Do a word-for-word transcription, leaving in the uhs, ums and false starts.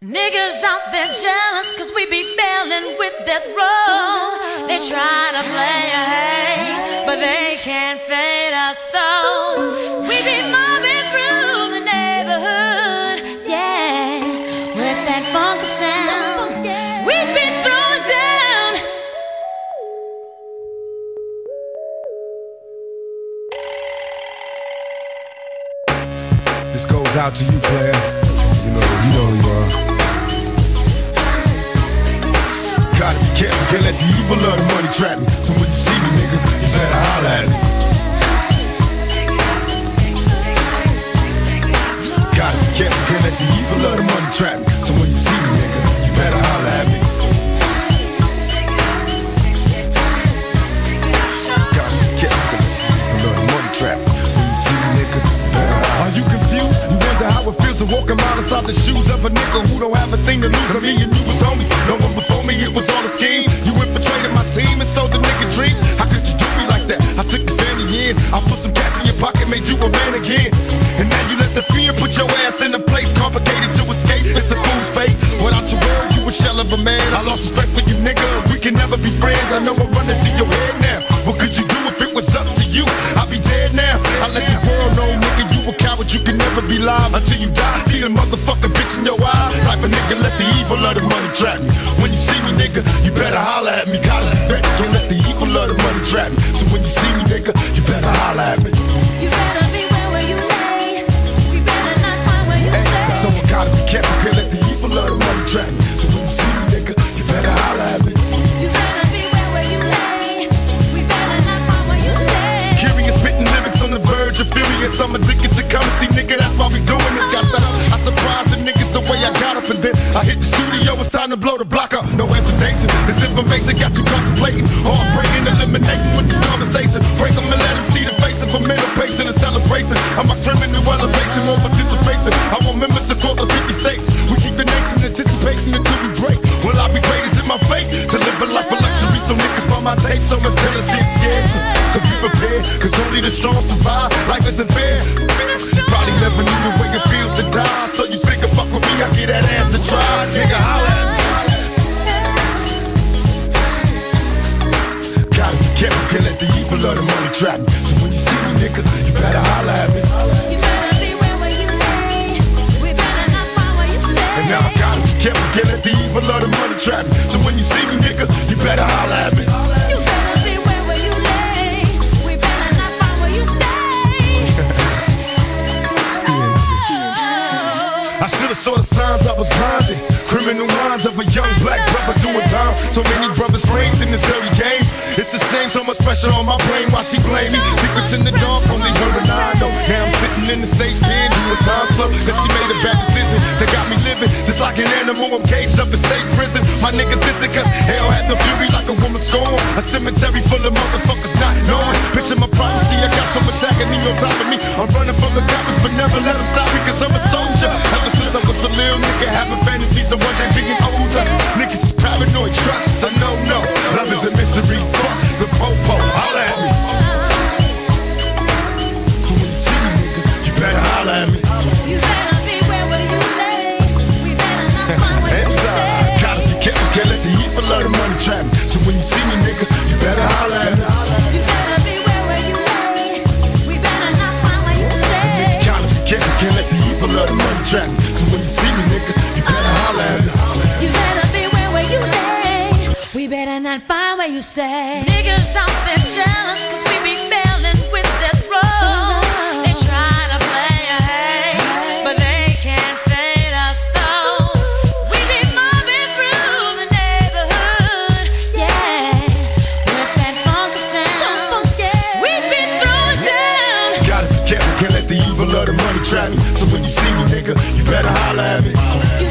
Niggas out there jealous cause we be bailing with death row. They try to play a hate, but they can't fade us though. We be mobbing through the neighborhood, yeah, with that funky sound. We've been throwing down. This goes out to you, player. You know, you know who you are. Gotta be careful, can't let the evil of the money trap me. So when you see me, nigga, you better holler at me. Gotta be careful, can't let the evil of the money trap me. So when you see me, nigga, you better holler at me. Gotta be careful, can't let the evil of the money trap me. When you see me, nigga, you better holler. Are you confused? You wonder how it feels to walk a mile inside the shoes of a nigga who don't have a thing to lose. I mean, you was homies. No one before me, it was all a scheme. You infiltrated my team and sold the nigga dreams. How could you do me like that? I took the family in. I put some cash in your pocket, made you a man again. And now you let the fear put your ass in a place complicated to escape. It's a fool's fate. Without your word, you a shell of a man. I lost respect for you, nigga. We can never be friends. I know I'm running through your head now. What could you do if it was up to you? I'll be dead now. I let the world know, nigga, you a coward. You can never be live until you die. See the motherfucking bitch in your eyes. Type of nigga, let the evil of the money trap me. When you see me, nigga, you better holler at me. Gotta be ready, can't let the evil of the money trap me. So when you see me, nigga, you better holler at me. You better beware where you lay. We better not find where you stay. Hey, someone gotta be careful, can't let the evil of the money trap me. So when you see me, nigga, you better holler at me. You better beware where you lay. We better not find where you stay. Curious, spitting lyrics on the verge of furious. I'm addicted to currency, nigga, that's why we doing this. Got set up, I surprised the niggas the way I got up, and then I hit the studio, it's time to blow the block up. No hesitation, this information got you contemplating. Heartbreaking, eliminating with this conversation. Break them and let them see the face of a middle pacing and celebration. I'm a criminal elevation, more participation. I want members to call the fifty states. We keep the nation anticipating until we break. Will I be great? Is it my fate to live a life of luxury? So niggas buy my tape, so much jealousy and scares me. So be prepared, cause only the strong survive. Life isn't fair. Probably never knew the way it feels to die. So you think fuck with me, I get that ass a try. Nigga, holla at me. Gotta be careful, can't let the evil of the money trap me. So when you see me, nigga, you better holla at me. You better beware where you lay. We better not find where you stay. And now I gotta be careful, can't let the evil of the money trap me. So when you see me, nigga, you better holla at me. You better beware where you lay. We better not find where you stay. I should've saw the signs, I was blinded. Criminal minds of a young black brother doing time. So many brothers framed in this dirty game. It's the same, so much pressure on my brain. Why she blame me? Secrets in the dark, only her and I know. Now I'm sitting in the state pen, doing time slow. Cause she made a bad decision that got me living just like an animal. I'm caged up in state prison. My niggas dissing cause hell had no fury like a woman scorn. A cemetery full of motherfuckers not knowing. Picture my prophecy, I got some attacking me on top of me. I'm running from the coppers, but never let them stop me cause I'm a soldier. Ever since I was a little nigga having fantasies of one day being older. Niggas is paranoid, trust the no-no. Love is a mystery, fuck the po-po, holla at me. So when you see me, nigga, you better holla at me. You better beware where you lay. We better not find where you stay. Gotta be careful, can't let the evil of the money trap me. So when you see me, nigga, you better holla at me. You better beware where you lay. We better not find where you stay. Gotta be careful, can't let the evil of the money trap me. So when you see me, nigga, you better holla at me. You better beware where you lay. We better not find where you stay. Niggas out there jealous cause we be failing with death row. They try to play a hate, but they can't fade us though. We be mobbing through the neighborhood, yeah, with that funky sound. We've been throwing down. Gotta be careful, can't let the evil of the money trap me. So when you see me, nigga, you better holla at me. You